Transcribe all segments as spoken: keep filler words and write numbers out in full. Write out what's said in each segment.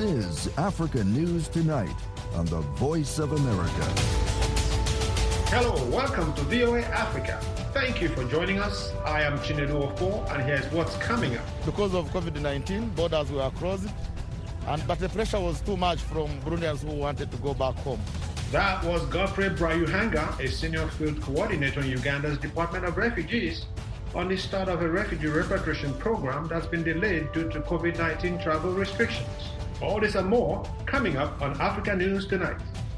is Africa News Tonight on the Voice of America. Hello, welcome to V O A Africa. Thank you for joining us. I am Chinedu Ofo, and here's what's coming up. Because of COVID nineteen, borders were closed, and but the pressure was too much from Burundians who wanted to go back home. That was Godfrey Brayuhanga, a senior field coordinator in Uganda's Department of Refugees, on the start of a refugee repatriation program that's been delayed due to COVID nineteen travel restrictions. All this and more coming up on Africa News Tonight.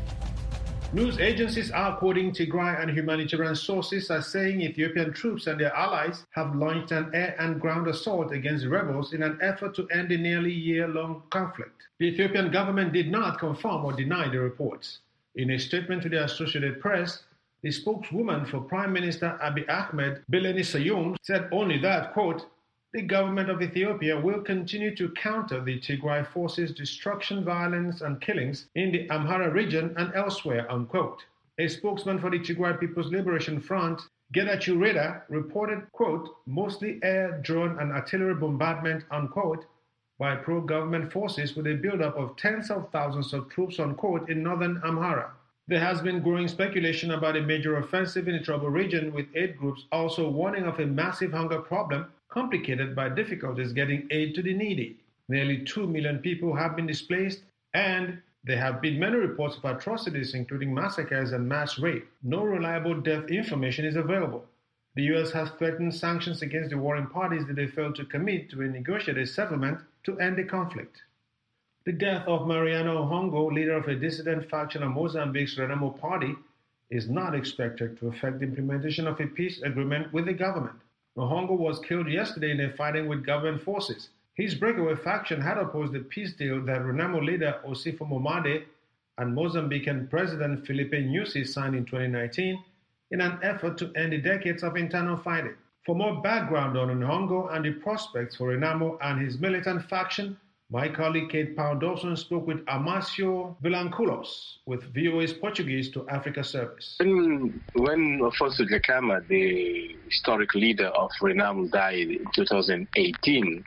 News agencies are quoting Tigray, and humanitarian sources are saying Ethiopian troops and their allies have launched an air and ground assault against rebels in an effort to end the nearly year-long conflict. The Ethiopian government did not confirm or deny the reports. In a statement to the Associated Press, the spokeswoman for Prime Minister Abiy Ahmed, Bileni Sayum, said only that, quote, the government of Ethiopia will continue to counter the Tigray forces' destruction, violence, and killings in the Amhara region and elsewhere, unquote. A spokesman for the Tigray People's Liberation Front, Getachew Reda, reported, quote, mostly air, drone, and artillery bombardment, unquote, by pro-government forces with a buildup of tens of thousands of troops, unquote, in northern Amhara. There has been growing speculation about a major offensive in the troubled region, with aid groups also warning of a massive hunger problem complicated by difficulties getting aid to the needy. Nearly two million people have been displaced, and there have been many reports of atrocities, including massacres and mass rape. No reliable death information is available. The U S has threatened sanctions against the warring parties if they fail to commit to a negotiated settlement to end the conflict. The death of Mariano Hongo, leader of a dissident faction of Mozambique's Renamo party, is not expected to affect the implementation of a peace agreement with the government. Hongo was killed yesterday in a fighting with government forces. His breakaway faction had opposed the peace deal that Renamo leader Osifo Momade and Mozambican President Filipe Nyusi signed in twenty nineteen in an effort to end the decades of internal fighting. For more background on Hongo and the prospects for Renamo and his militant faction, my colleague Kate Pound-Dawson spoke with Amácio Vilanculos with V O A's Portuguese to Africa service. When, when Afonso Dhlakama, the historic leader of Renamo, died in two thousand eighteen,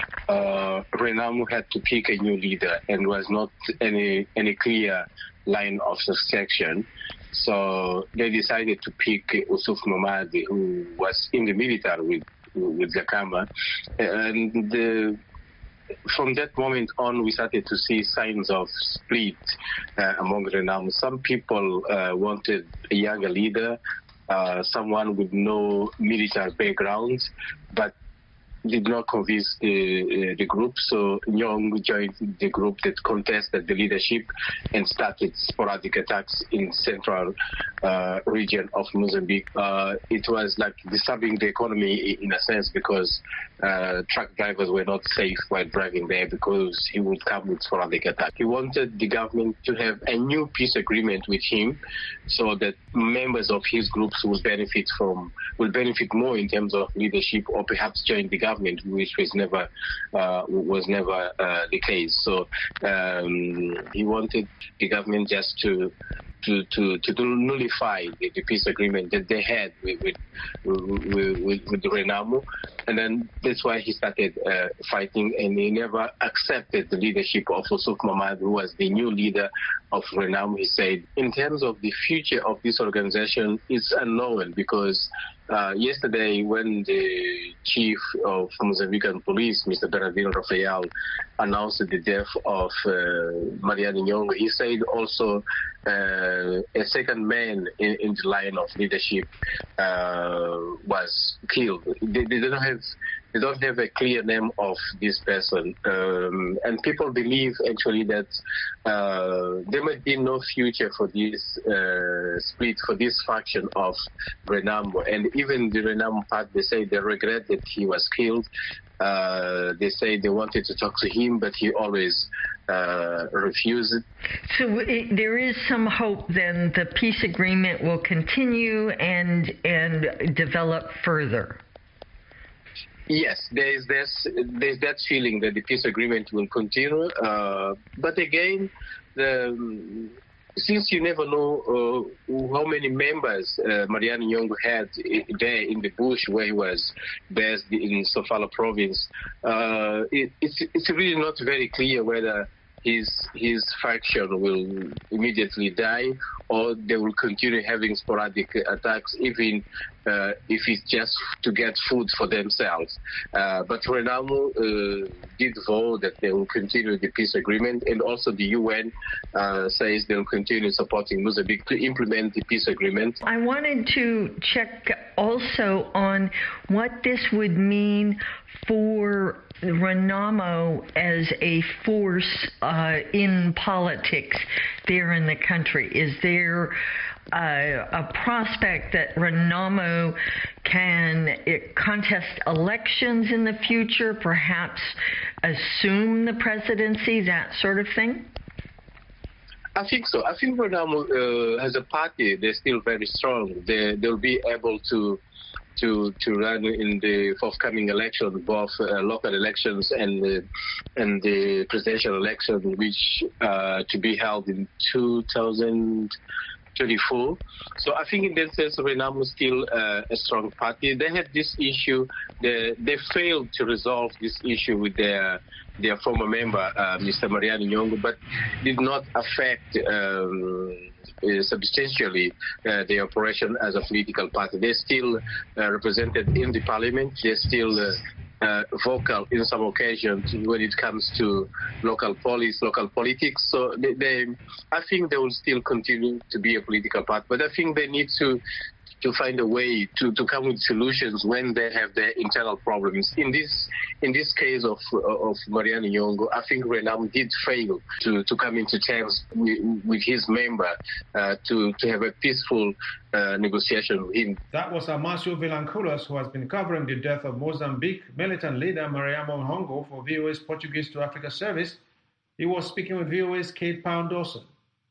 uh, Renamo had to pick a new leader, and was not any any clear line of succession. So they decided to pick Osifo Momade, who was in the military with with Dhlakama, and the from that moment on, we started to see signs of split uh, among Renamo. Some people uh, wanted a younger leader, uh, someone with no military background, but did not convince the, uh, the group. So Nyong joined the group that contested the leadership and started sporadic attacks in central uh, region of Mozambique. Uh, it was like disturbing the economy in a sense, because uh, truck drivers were not safe while driving there, because he would come with sporadic attacks. He wanted the government to have a new peace agreement with him, so that members of his groups will benefit from will benefit more in terms of leadership, or perhaps join the government, which was never uh, was never uh, the case. So um, he wanted the government just to to to, to nullify the, the peace agreement that they had with with with, with, with Renamo, and then that's why he started uh, fighting, and he never accepted the leadership of Osifo Momade, who was the new leader of Renamo. He said, in terms of the future of this organization, it's unknown, because Uh, yesterday, when the chief of Mozambican police, Mister Bernardino Rafael, announced the death of uh, Mariano Nyong, he said also uh, a second man in, in the line of leadership uh, was killed. They, they don't have they don't have a clear name of this person, um, and people believe actually that uh, there might be no future for this uh, split, for this faction of Renamo. And even the Renamo part, they say they regret that he was killed. Uh, they say they wanted to talk to him, but he always uh, refused. So it, there is some hope then the peace agreement will continue and and develop further. Yes, there is this, there's that feeling that the peace agreement will continue. Uh, but again, the, since you never know uh, how many members uh, Mariano Nyong had there in the bush where he was based in Sofala province, uh, it, it's, it's really not very clear whether his his faction will immediately die, or they will continue having sporadic attacks, even uh, if it's just to get food for themselves. Uh, but Renamo uh, did vote that they will continue the peace agreement, and also the U N uh, says they will continue supporting Mozambique to implement the peace agreement. I wanted to check also on what this would mean for Renamo as a force uh, in politics there in the country. Is there uh, a prospect that Renamo can it, contest elections in the future, perhaps assume the presidency, that sort of thing? I think so. I think Renamo, uh, as a party, they're still very strong. They, they'll be able to to to run in the forthcoming election, both uh, local elections and uh, and the presidential election, which uh, to be held in two thousand twenty-four. So I think in that sense, Renamo is still uh, a strong party. They had this issue. They they failed to resolve this issue with their their former member, uh, Mister Mariano Nyong'o, but did not affect um, uh, substantially uh, their operation as a political party. They're still uh, represented in the parliament. They're still uh, uh, vocal in some occasions when it comes to local policy, local politics. So they, they, I think they will still continue to be a political party, but I think they need to to find a way to, to come with solutions when they have their internal problems. In this in this case of of Mariano Nyong'o, I think Renamo did fail to, to come into terms with, with his member uh, to, to have a peaceful uh, negotiation with him. That was Amasio Vilanculas, who has been covering the death of Mozambique militant leader Mariano Nyong'o for V O A's Portuguese to Africa service. He was speaking with V O A's Kate Pound-Dawson.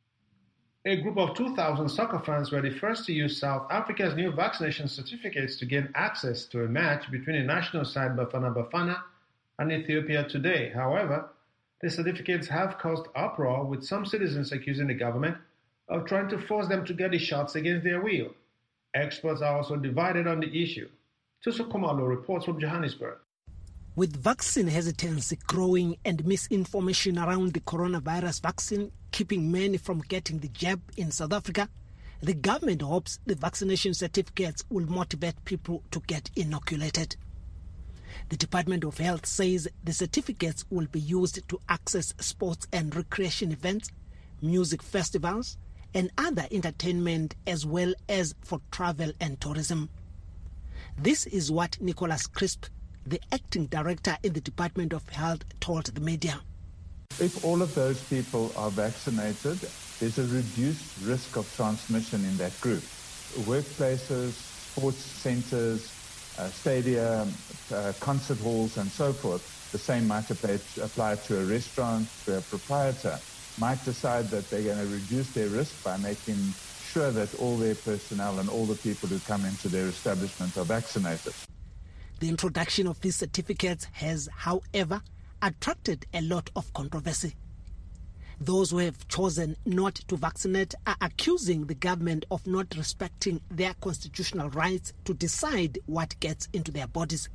A group of two thousand soccer fans were the first to use South Africa's new vaccination certificates to gain access to a match between the national side Bafana Bafana and Ethiopia today. However, the certificates have caused uproar, with some citizens accusing the government of trying to force them to get the shots against their will. Experts are also divided on the issue. Tuso Komalo reports from Johannesburg. With vaccine hesitancy growing and misinformation around the coronavirus vaccine keeping many from getting the jab in South Africa, the government hopes the vaccination certificates will motivate people to get inoculated. The Department of Health says the certificates will be used to access sports and recreation events, music festivals, and other entertainment, as well as for travel and tourism. This is what Nicholas Crisp, the acting director in the Department of Health, told the media. If all of those people are vaccinated, there's a reduced risk of transmission in that group. Workplaces, sports centres, uh, stadia, uh, concert halls and so forth, the same might apply to a restaurant, to a proprietor, might decide that they're going to reduce their risk by making sure that all their personnel and all the people who come into their establishment are vaccinated. The introduction of these certificates has, however, attracted a lot of controversy. Those who have chosen not to vaccinate are accusing the government of not respecting their constitutional rights to decide what gets into their bodies.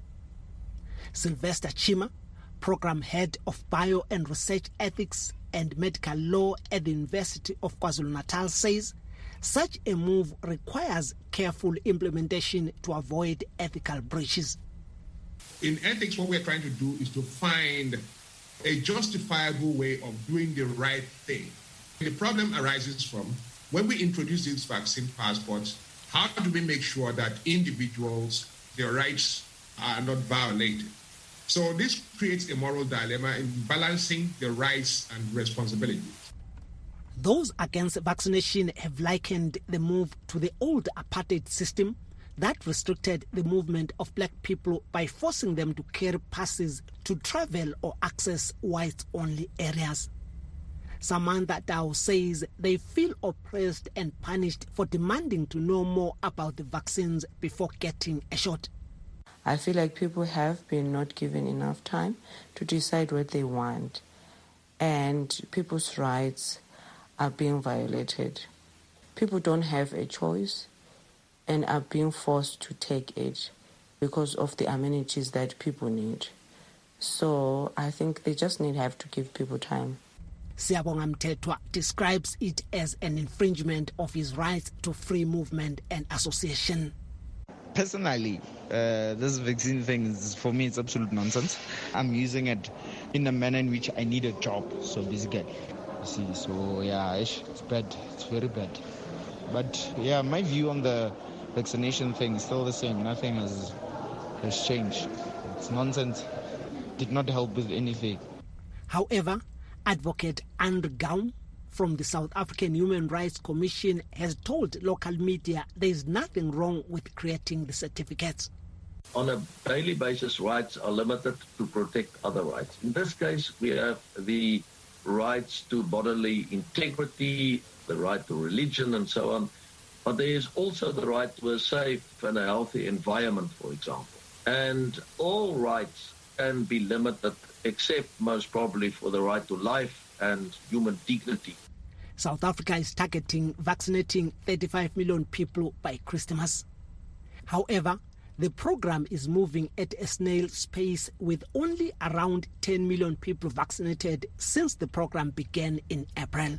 Sylvester Chima, Program Head of Bio and Research Ethics and Medical Law at the University of KwaZulu-Natal, says such a move requires careful implementation to avoid ethical breaches. In ethics, what we're trying to do is to find a justifiable way of doing the right thing. The problem arises from when we introduce these vaccine passports, how do we make sure that individuals, their rights are not violated? So this creates a moral dilemma in balancing the rights and responsibilities. Those against vaccination have likened the move to the old apartheid system that restricted the movement of black people by forcing them to carry passes to travel or access whites-only areas. Samantha Dow says they feel oppressed and punished for demanding to know more about the vaccines before getting a shot. I feel like people have been not given enough time to decide what they want, and people's rights are being violated. People don't have a choice and are being forced to take it because of the amenities that people need. So I think they just need have to give people time. Siyabonga Mthethwa describes it as an infringement of his rights to free movement and association. Personally, uh, this vaccine thing, is, for me, it's absolute nonsense. I'm using it in a manner in which I need a job, so basically, you see, so yeah, it's bad, it's very bad. But yeah, my view on the vaccination thing is still the same. Nothing has, has changed. It's nonsense. Did not help with anything. However, Advocate Andrew Gaum from the South African Human Rights Commission has told local media there is nothing wrong with creating the certificates. On a daily basis, rights are limited to protect other rights. In this case, we have the rights to bodily integrity, the right to religion, and so on. But there is also the right to a safe and a healthy environment, for example. And all rights can be limited, except most probably for the right to life and human dignity. South Africa is targeting vaccinating thirty-five million people by Christmas. However, the program is moving at a snail's pace with only around ten million people vaccinated since the program began in April.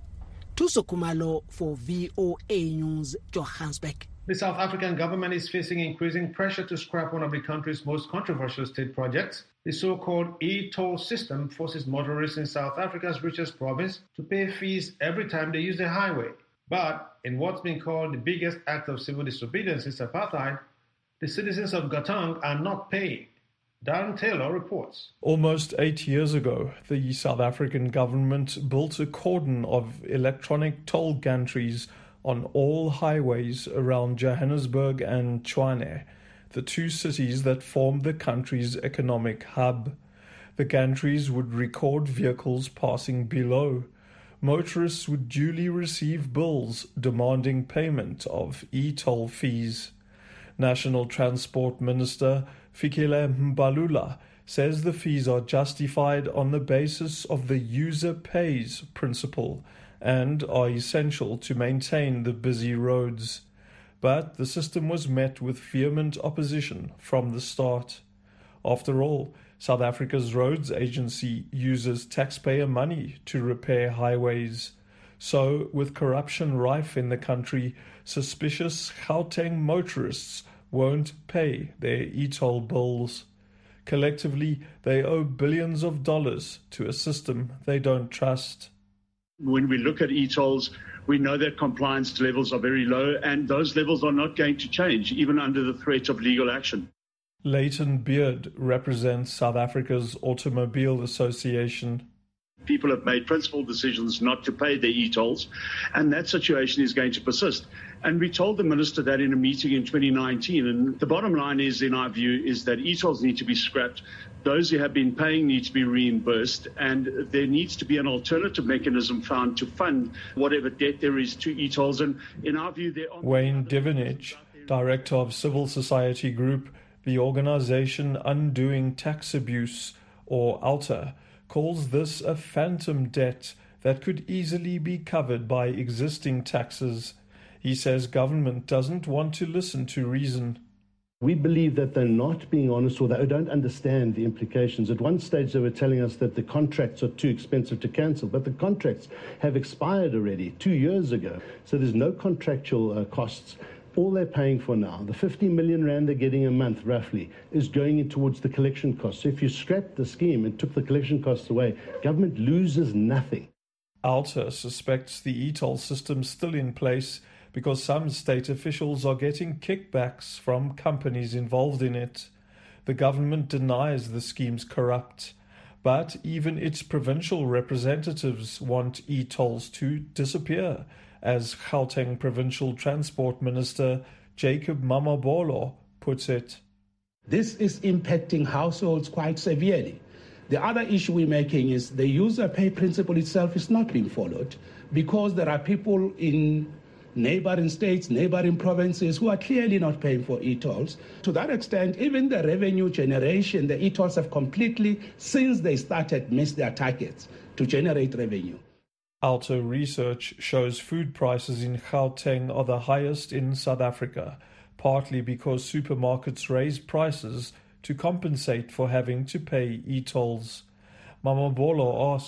Tuso Kumalo for V O A News, Johannesburg. The South African government is facing increasing pressure to scrap one of the country's most controversial state projects. The so-called e-toll system forces motorists in South Africa's richest province to pay fees every time they use the highway. But in what's been called the biggest act of civil disobedience since apartheid, the citizens of Gauteng are not paying. Darren Taylor reports. Almost eight years ago, the South African government built a cordon of electronic toll gantries on all highways around Johannesburg and Tshwane, the two cities that form the country's economic hub. The gantries would record vehicles passing below. Motorists would duly receive bills demanding payment of e-toll fees. National Transport Minister Fikile Mbalula says the fees are justified on the basis of the user pays principle and are essential to maintain the busy roads. But the system was met with vehement opposition from the start. After all, South Africa's roads agency uses taxpayer money to repair highways. So, with corruption rife in the country, suspicious Gauteng motorists won't pay their e-toll bills. Collectively, they owe billions of dollars to a system they don't trust. When we look at e-tolls, we know that compliance levels are very low, and those levels are not going to change, even under the threat of legal action. Leighton Beard represents South Africa's Automobile Association. People have made principled decisions not to pay their e-tolls, and that situation is going to persist. And we told the minister that in a meeting in twenty nineteen, and the bottom line is, in our view, is that e-tolls need to be scrapped. Those who have been paying need to be reimbursed, and there needs to be an alternative mechanism found to fund whatever debt there is to e-tolls. And in our view, there are... Wayne Divinich, director of civil society group, the organization Undoing Tax Abuse, or ALTA, calls this a phantom debt that could easily be covered by existing taxes. He says government doesn't want to listen to reason. We believe that they're not being honest, or they don't understand the implications. At one stage they were telling us that the contracts are too expensive to cancel, but the contracts have expired already two years ago. So there's no contractual uh, costs. All they're paying for now, the fifty million rand they're getting a month roughly, is going in towards the collection costs. So if you scrapped the scheme and took the collection costs away, government loses nothing. ALTA suspects the e-toll system still in place because some state officials are getting kickbacks from companies involved in it. The government denies the scheme's corrupt, but even its provincial representatives want e-tolls to disappear, as Gauteng Provincial Transport Minister Jacob Mamabolo puts it. This is impacting households quite severely. The other issue we're making is the user pay principle itself is not being followed, because there are people in neighboring states, neighboring provinces who are clearly not paying for e-tolls. To that extent, even the revenue generation, the e-tolls have completely, since they started, missed their targets to generate revenue. ALTA research shows food prices in Gauteng are the highest in South Africa, partly because supermarkets raise prices to compensate for having to pay e-tolls. Mamabolo asks,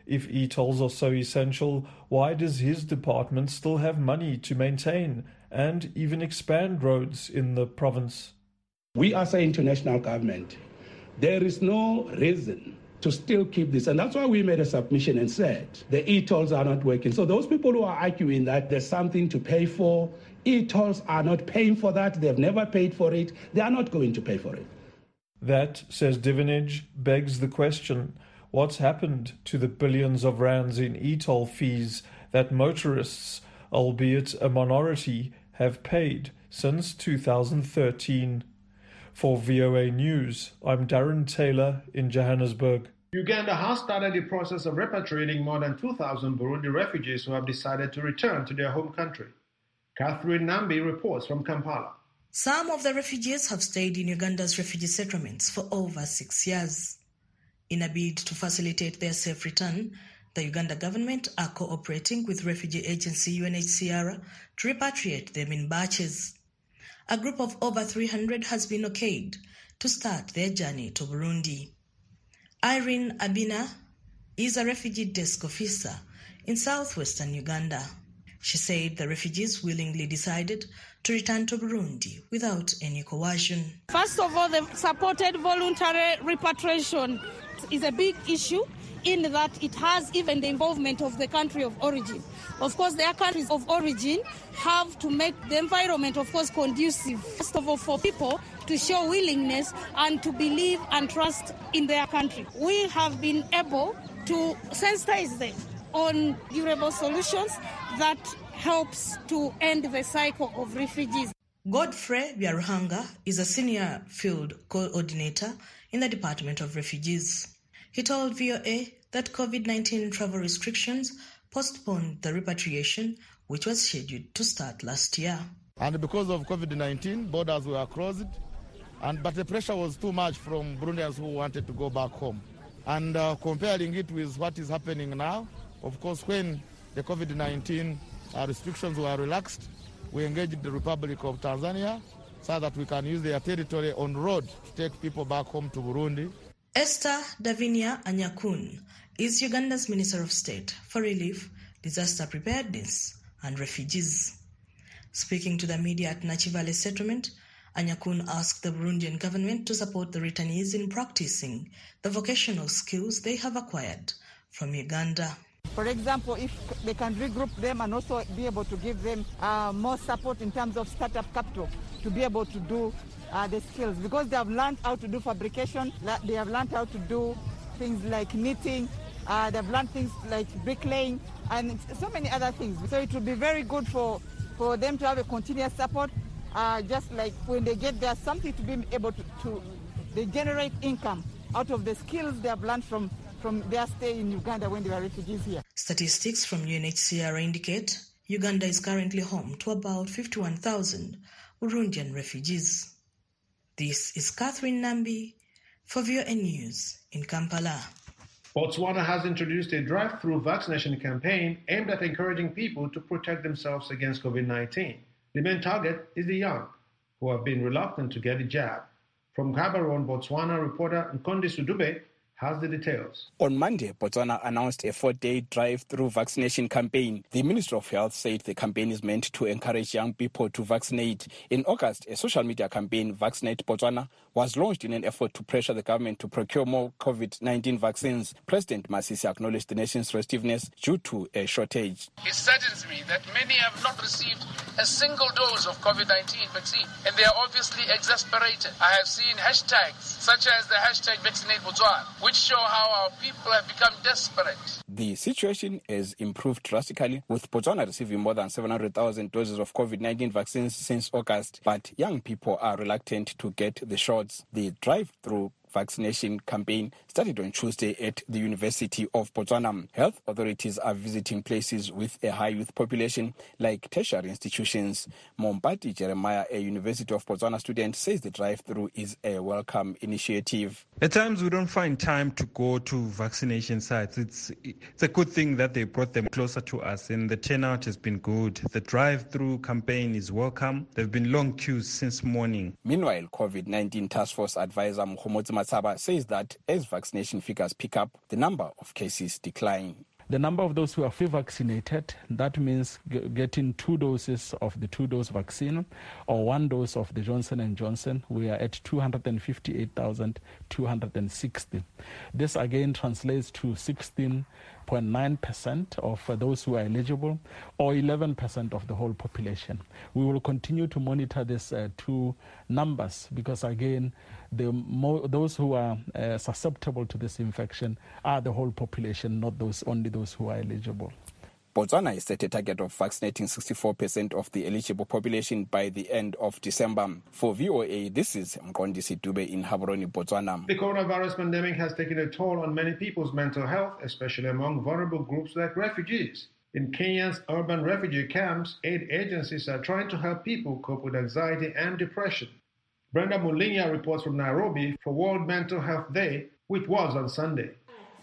If e-tolls are so essential, why does his department still have money to maintain and even expand roads in the province? We are saying to national government, there is no reason to still keep this. And that's why we made a submission and said the e-tolls are not working. So those people who are arguing that there's something to pay for, e-tolls are not paying for that. They've never paid for it. They are not going to pay for it. That, says Divinage, begs the question, what's happened to the billions of rands in e-toll fees that motorists, albeit a minority, have paid since two thousand thirteen? For V O A News, I'm Darren Taylor in Johannesburg. Uganda has started the process of repatriating more than two thousand Burundi refugees who have decided to return to their home country. Catherine Nambi reports from Kampala. Some of the refugees have stayed in Uganda's refugee settlements for over six years. In a bid to facilitate their safe return, the Uganda government are cooperating with refugee agency U N H C R to repatriate them in batches. A group of over three hundred has been okayed to start their journey to Burundi. Irene Abina is a refugee desk officer in southwestern Uganda. She said the refugees willingly decided to return to Burundi without any coercion. First of all, the supported voluntary repatriation is a big issue in that it has even the involvement of the country of origin. Of course, their countries of origin have to make the environment, of course, conducive, first of all, for people to show willingness and to believe and trust in their country. We have been able to sensitize them on durable solutions that helps to end the cycle of refugees. Godfrey Byaruhanga is a senior field coordinator in the Department of Refugees. He told V O A that COVID nineteen travel restrictions postponed the repatriation, which was scheduled to start last year. And because of COVID nineteen, borders were closed, and but the pressure was too much from Burundians who wanted to go back home. And uh, comparing it with what is happening now, of course, when the COVID nineteen uh, restrictions were relaxed, we engaged the Republic of Tanzania so that we can use their territory on road to take people back home to Burundi. Esther Davinia Anyakun is Uganda's Minister of State for Relief, Disaster Preparedness and Refugees. Speaking to the media at Nachivale settlement, Anyakun asked the Burundian government to support the returnees in practicing the vocational skills they have acquired from Uganda. For example, if they can regroup them and also be able to give them uh, more support in terms of startup capital to be able to do uh, the skills, because they have learned how to do fabrication, they have learned how to do things like knitting, uh, they've learned things like bricklaying and so many other things. So it would be very good for, for them to have a continuous support, uh, just like when they get there, something to be able to, to they generate income out of the skills they have learned from from their stay in Uganda when they were refugees here. Statistics from U N H C R indicate Uganda is currently home to about fifty-one thousand Burundian refugees. This is Catherine Nambi for V O A News in Kampala. Botswana has introduced a drive-through vaccination campaign aimed at encouraging people to protect themselves against COVID nineteen. The main target is the young, who have been reluctant to get the jab. From Gaborone, Botswana, reporter Nkondi Sudube has the details. On Monday, Botswana announced a four-day drive-through vaccination campaign. The Ministry of Health said the campaign is meant to encourage young people to vaccinate. In August, a social media campaign, Vaccinate Botswana, was launched in an effort to pressure the government to procure more COVID nineteen vaccines. President Masisi acknowledged the nation's restiveness due to a shortage. It saddens me that many have not received a single dose of COVID nineteen vaccine, and they are obviously exasperated. I have seen hashtags such as the hashtag Vaccinate Botswana, which show how our people have become desperate. The situation has improved drastically, with Botswana receiving more than seven hundred thousand doses of COVID nineteen vaccines since August, but young people are reluctant to get the shots. The drive-through vaccination campaign started on Tuesday at the University of Botswana. Health authorities are visiting places with a high youth population, like tertiary institutions. Mompati Jeremiah, a University of Botswana student, says the drive-through is a welcome initiative. At times we don't find time to go to vaccination sites. It's, it's a good thing that they brought them closer to us, and the turnout has been good. The drive-through campaign is welcome. There have been long queues since morning. Meanwhile, COVID nineteen Task Force advisor Mkhomotsi Matsaba says that as vaccination figures pick up, the number of cases decline. The number of those who are fully vaccinated, that means g- getting two doses of the two-dose vaccine or one dose of the Johnson and Johnson, we are at two hundred fifty-eight thousand two hundred sixty. This again translates to sixteen point nine percent of uh, those who are eligible, or eleven percent of the whole population. We will continue to monitor these uh, two numbers because, again, the mo- those who are uh, susceptible to this infection are the whole population, not those only those who are eligible. Botswana has set a target of vaccinating sixty-four percent of the eligible population by the end of December. For V O A, this is Mqondisi Dube in Gaborone, Botswana. The coronavirus pandemic has taken a toll on many people's mental health, especially among vulnerable groups like refugees. In Kenya's urban refugee camps, aid agencies are trying to help people cope with anxiety and depression. Brenda Mulinya reports from Nairobi for World Mental Health Day, which was on Sunday.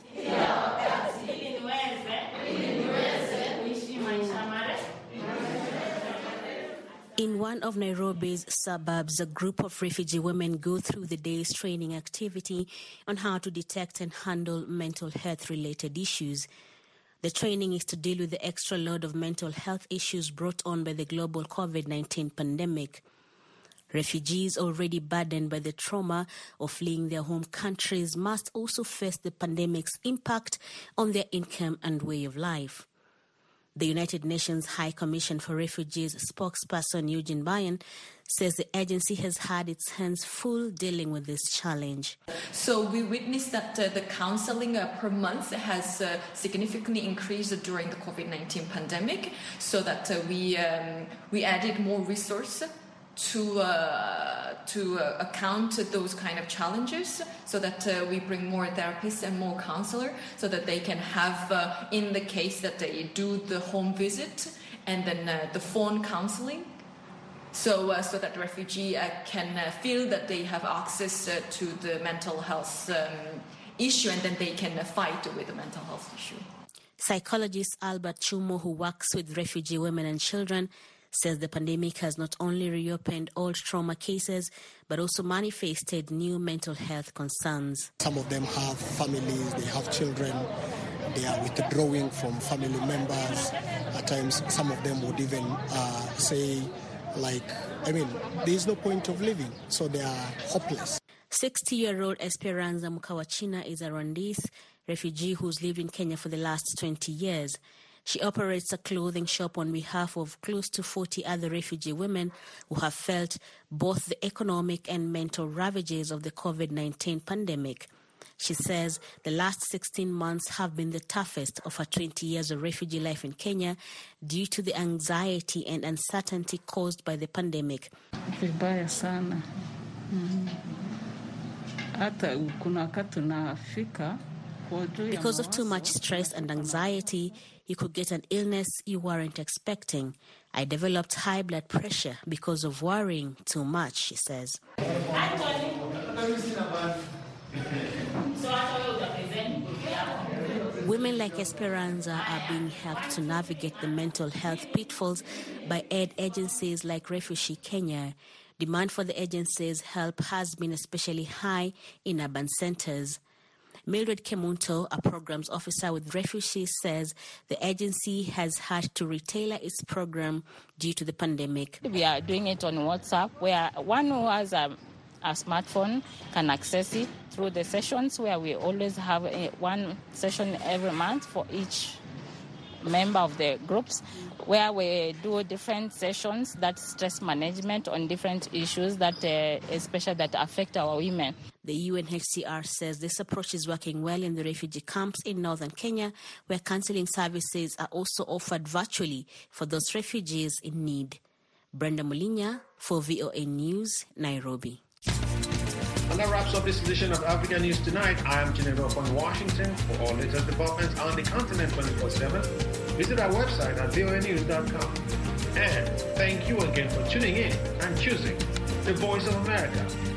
In one of Nairobi's suburbs, a group of refugee women go through the day's training activity on how to detect and handle mental health-related issues. The training is to deal with the extra load of mental health issues brought on by the global COVID nineteen pandemic. Refugees already burdened by the trauma of fleeing their home countries must also face the pandemic's impact on their income and way of life. The United Nations High Commission for Refugees spokesperson Eugene Bayan says the agency has had its hands full dealing with this challenge. So we witnessed that uh, the counseling uh, per month has uh, significantly increased during the COVID nineteen pandemic, so that uh, we um, we added more resources to uh, to uh, account those kind of challenges, so that uh, we bring more therapists and more counselors, so that they can have, uh, in the case that they do the home visit and then uh, the phone counseling, so uh, so that the refugee uh, can uh, feel that they have access uh, to the mental health um, issue, and then they can uh, fight with the mental health issue. Psychologist Albert Chumo, who works with refugee women and children, says the pandemic has not only reopened old trauma cases, but also manifested new mental health concerns. Some of them have families, they have children, they are withdrawing from family members. At times, some of them would even uh, say, like, I mean, there is no point of living, so they are hopeless. sixty-year-old Esperanza Mukawachina is a Rwandese refugee who's lived in Kenya for the last twenty years. She operates a clothing shop on behalf of close to forty other refugee women who have felt both the economic and mental ravages of the COVID nineteen pandemic. She says the last sixteen months have been the toughest of her twenty years of refugee life in Kenya due to the anxiety and uncertainty caused by the pandemic. Vibaya sana. Hata kuna wakati unafika. Because of too much stress and anxiety, you could get an illness you weren't expecting. I developed high blood pressure because of worrying too much, she says. Women like Esperanza are being helped to navigate the mental health pitfalls by aid agencies like Refugee Kenya. Demand for the agency's help has been especially high in urban centers. Mildred Kemunto, a programs officer with Refugees, says the agency has had to retailor its program due to the pandemic. We are doing it on WhatsApp, where one who has a, a smartphone can access it through the sessions, where we always have a, one session every month for each member of the groups, where we do different sessions, that stress management on different issues that uh, especially that affect our women. The U N H C R says this approach is working well in the refugee camps in northern Kenya, where counseling services are also offered virtually for those refugees in need. Brenda Mulinya for V O A News, Nairobi. And that wraps up this edition of Africa News Tonight. I am Chinero from Washington. For all latest developments on the continent twenty-four seven, visit our website at V O A news dot com. And thank you again for tuning in and choosing the Voice of America.